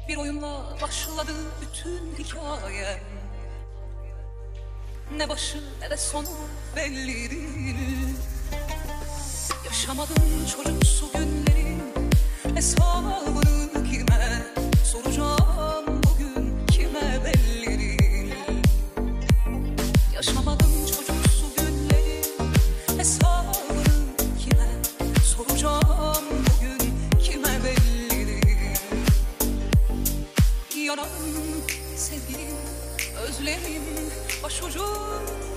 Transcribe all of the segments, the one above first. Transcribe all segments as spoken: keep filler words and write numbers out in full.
Bir oyunla başladı bütün hikayem. Ne başı ne de sonu belli değil. Yaşamadım çocuksu günlerin hesabını kime soracağım bugün, kime belli değil. Yaşamadım çocuksu günlerin hesabını kime soracağım bugün, kime belli değil. Yanarım sevgilim, özlemim başucumda.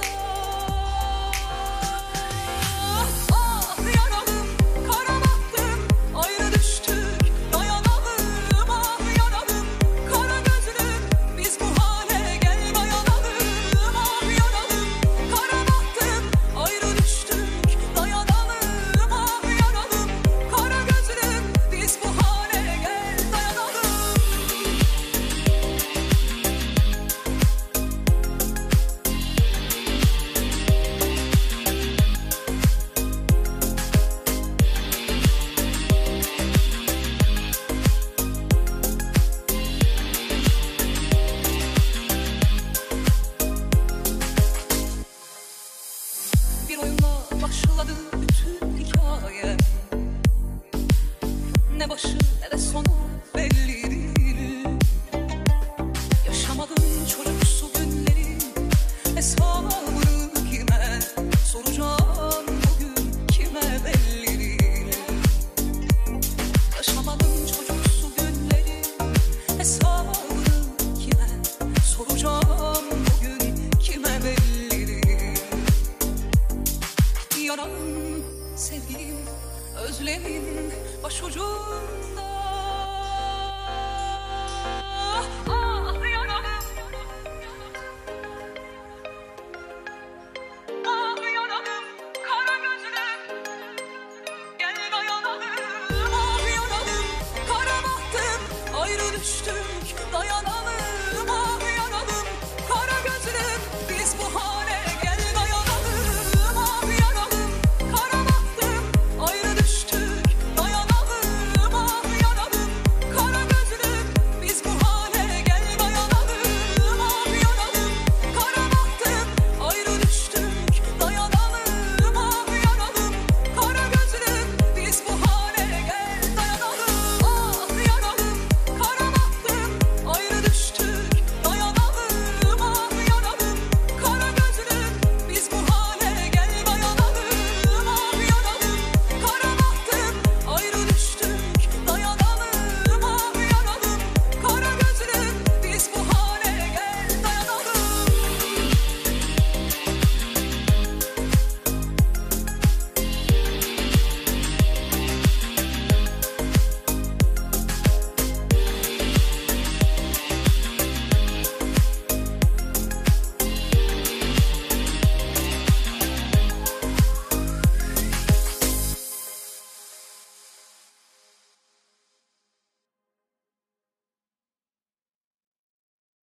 Bir oyunla başladı bütün hikayem. Ne başı ne de sonu belli değil. Yaşamadım çocuksu günlerin hesabını kime soracağım bugün, kime belli değil. Yaşamadım